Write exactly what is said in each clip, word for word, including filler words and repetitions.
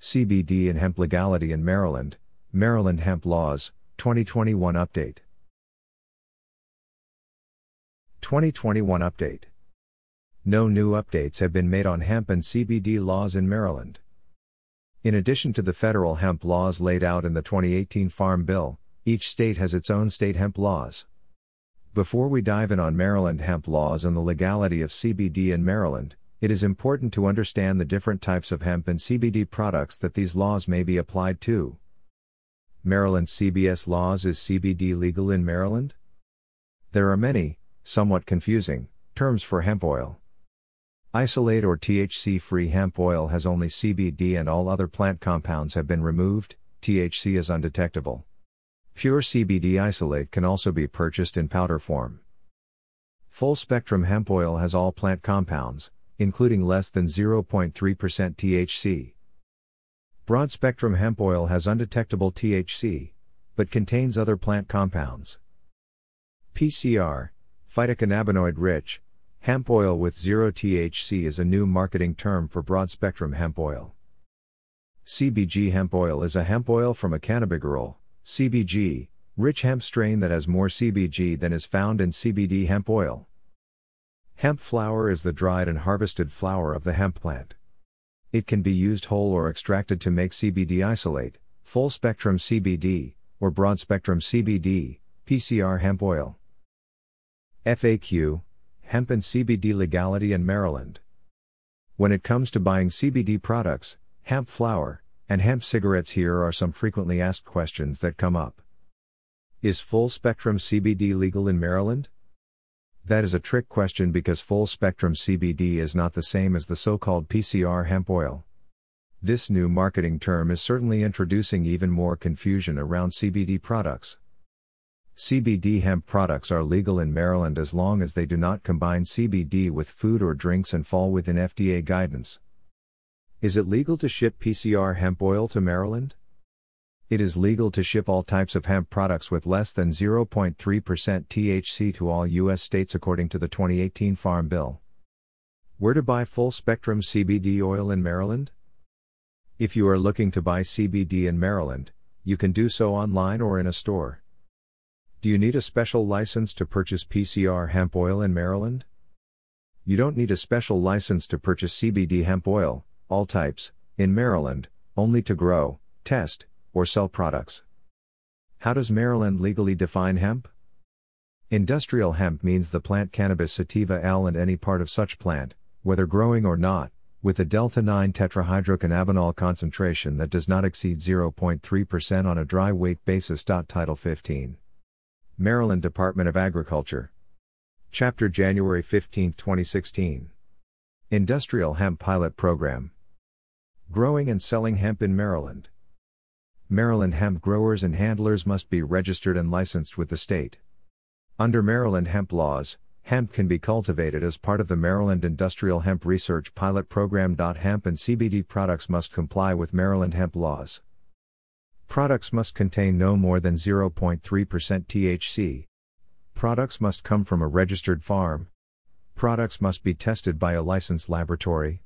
C B D and hemp legality in Maryland, Maryland hemp laws, twenty twenty-one update. twenty twenty-one update. No new updates have been made on hemp and C B D laws in Maryland. In addition to the federal hemp laws laid out in the twenty eighteen Farm Bill, each state has its own state hemp laws. Before we dive in on Maryland hemp laws and the legality of C B D in Maryland, it is important to understand the different types of hemp and C B D products that these laws may be applied to. Maryland C B S laws. Is C B D legal in Maryland? There are many, somewhat confusing, terms for hemp oil. Isolate or T H C-free hemp oil has only C B D and all other plant compounds have been removed, T H C is undetectable. Pure C B D isolate can also be purchased in powder form. Full-spectrum hemp oil has all plant compounds, including less than zero point three percent T H C. Broad-spectrum hemp oil has undetectable T H C, but contains other plant compounds. P C R, phytocannabinoid-rich, hemp oil with zero T H C is a new marketing term for broad-spectrum hemp oil. C B G hemp oil is a hemp oil from a cannabigerol, C B G, rich hemp strain that has more C B G than is found in C B D hemp oil. Hemp flower is the dried and harvested flower of the hemp plant. It can be used whole or extracted to make C B D isolate, full-spectrum C B D, or broad-spectrum C B D, P C R hemp oil. F A Q, Hemp and C B D legality in Maryland. When it comes to buying C B D products, hemp flower, and hemp cigarettes, here are some frequently asked questions that come up. Is full-spectrum C B D legal in Maryland? That is a trick question because full-spectrum C B D is not the same as the so-called P C R hemp oil. This new marketing term is certainly introducing even more confusion around C B D products. C B D hemp products are legal in Maryland as long as they do not combine C B D with food or drinks and fall within F D A guidance. Is it legal to ship P C R hemp oil to Maryland? It is legal to ship all types of hemp products with less than zero point three percent T H C to all U S states according to the twenty eighteen Farm Bill. Where to buy full-spectrum C B D oil in Maryland? If you are looking to buy C B D in Maryland, you can do so online or in a store. Do you need a special license to purchase P C R hemp oil in Maryland? You don't need a special license to purchase C B D hemp oil, all types, in Maryland, only to grow, test, or sell products. How does Maryland legally define hemp? Industrial hemp means the plant Cannabis sativa L and any part of such plant, whether growing or not, with a delta nine tetrahydrocannabinol concentration that does not exceed zero point three percent on a dry weight basis. Title fifteen. Maryland Department of Agriculture. Chapter January fifteenth, twenty sixteen. Industrial Hemp Pilot Program. Growing and selling hemp in Maryland. Maryland hemp growers and handlers must be registered and licensed with the state. Under Maryland hemp laws, hemp can be cultivated as part of the Maryland Industrial Hemp Research Pilot Program. Hemp and C B D products must comply with Maryland hemp laws. Products must contain no more than zero point three percent T H C. Products must come from a registered farm. Products must be tested by a licensed laboratory.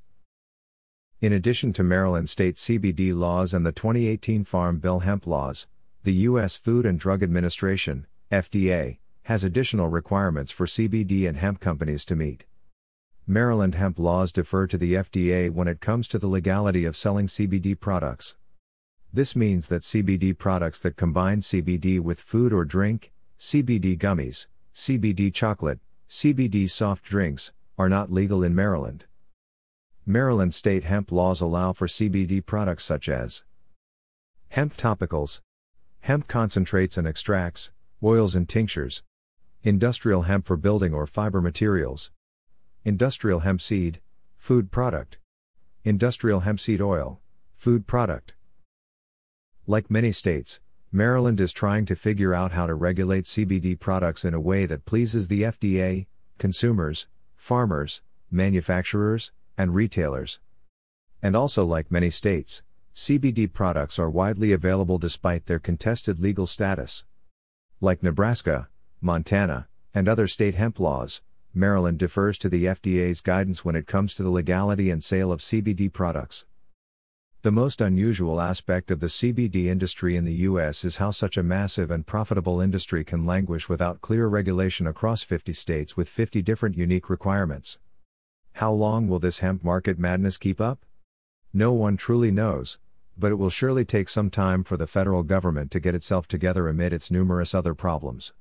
In addition to Maryland state C B D laws and the twenty eighteen Farm Bill hemp laws, the U S Food and Drug Administration, F D A, has additional requirements for C B D and hemp companies to meet. Maryland hemp laws defer to the F D A when it comes to the legality of selling C B D products. This means that C B D products that combine C B D with food or drink, C B D gummies, C B D chocolate, C B D soft drinks, are not legal in Maryland. Maryland state hemp laws allow for C B D products such as hemp topicals, hemp concentrates and extracts, oils and tinctures, industrial hemp for building or fiber materials, industrial hemp seed, food product, industrial hemp seed oil, food product. Like many states, Maryland is trying to figure out how to regulate C B D products in a way that pleases the F D A, consumers, farmers, manufacturers, and retailers. And also, like many states, C B D products are widely available despite their contested legal status. Like Nebraska, Montana, and other state hemp laws, Maryland defers to the F D A's guidance when it comes to the legality and sale of C B D products. The most unusual aspect of the C B D industry in the U S is how such a massive and profitable industry can languish without clear regulation across fifty states with fifty different unique requirements. How long will this hemp market madness keep up? No one truly knows, but it will surely take some time for the federal government to get itself together amid its numerous other problems.